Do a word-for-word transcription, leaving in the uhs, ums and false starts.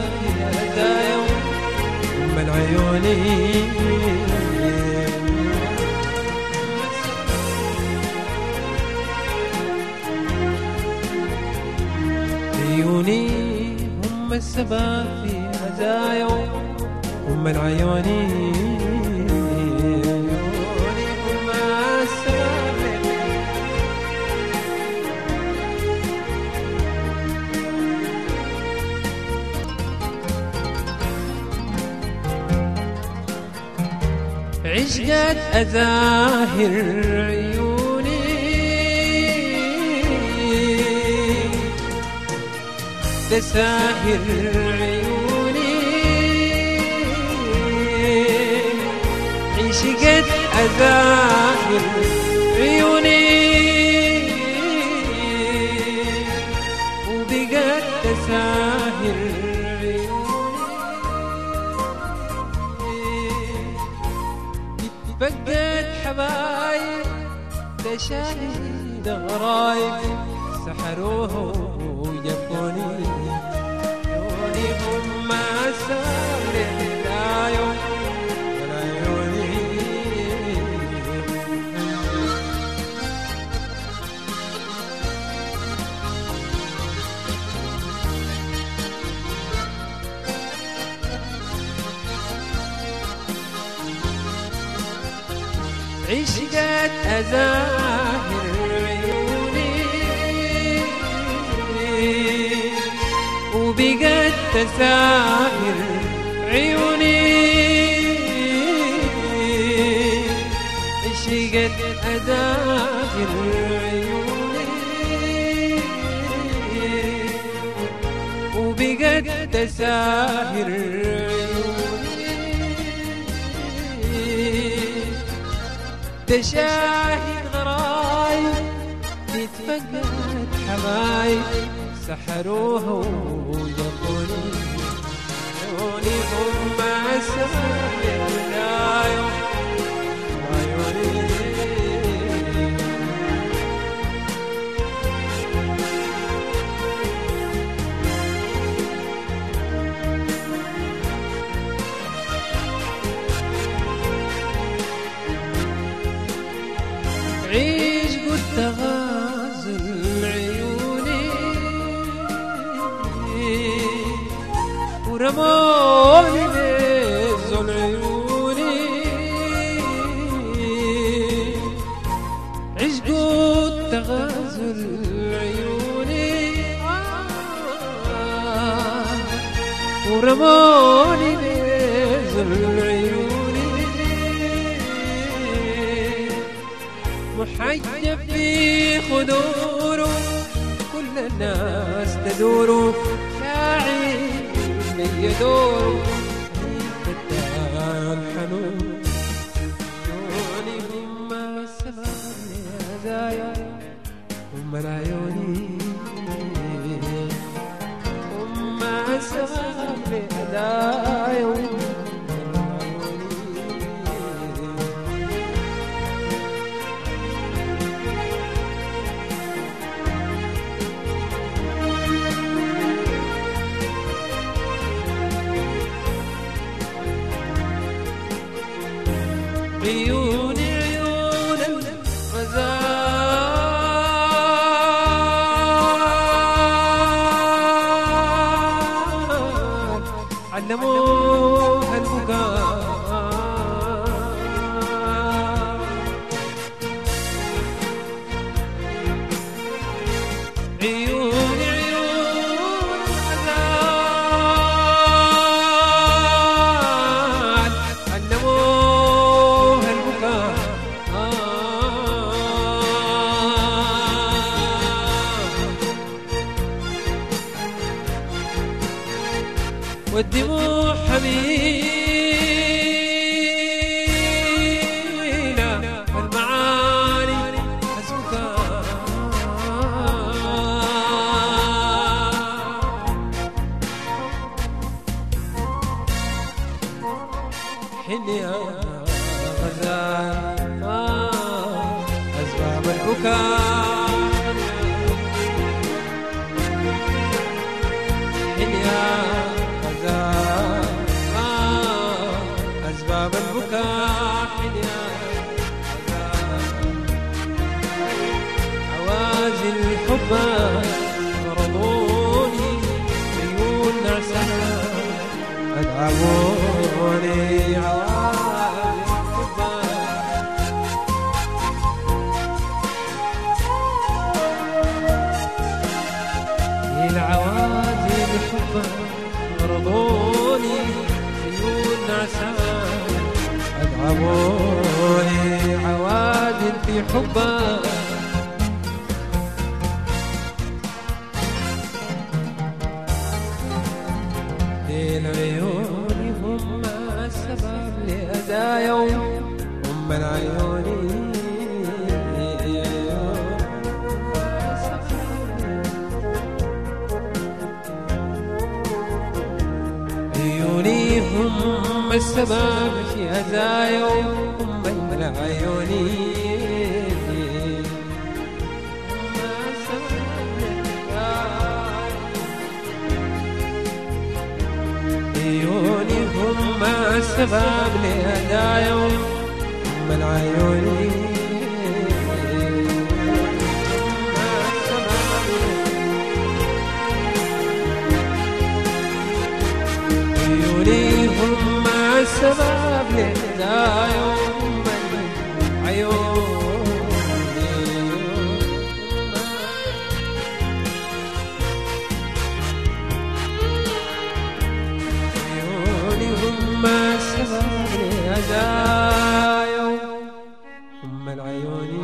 في هدايا أم العيون. عيوني هم السبب في هدايا أم العيون. عشقت أزاهر عيوني تساهر عيوني. عشقت أزاهر عيوني وبقت تساهر بقيت حبايب تشاهد غرايب سحروه وجفوني. عيوني هم سر العيون والعيوني. عشقت أزاهر عيوني وبقت تساهر عيوني. عشقت أزاهر عيوني وبقت تساهر تشاهد غرايب تتفقد حبايب سحروه وجفوني. عيوني هم سر العيون وعيوني. عيش قلت غازل عيوني ورموني نزل عيوني. عيش قلت غازل عيوني ورموني نزل عيوني. محجب في خدوره كل الناس تدور شاعر من يدور فتان حنون. عيوني هم السبب هدايا هم العيون. هم السبب هدايا عيوني عيون الغزال علموها البكاء. عيوني عيون الغزال علموها والدموع حميلة والمعاني حسبك. حن يا غزال أسباب البكاء. حن يا أتعبوني عوالي حبك العوادي بحبك رضوني عيون نعسان أتعبوني عوادل في حبك العيون هم السبب لأذى يوم هم العيون عيوني هم السبب في أذى يوم هم العيون عيوني هم السبب لهدايا هم العيون عيوني هم السبب لهدايا هم العيون هم السبب لهدايا هم العيون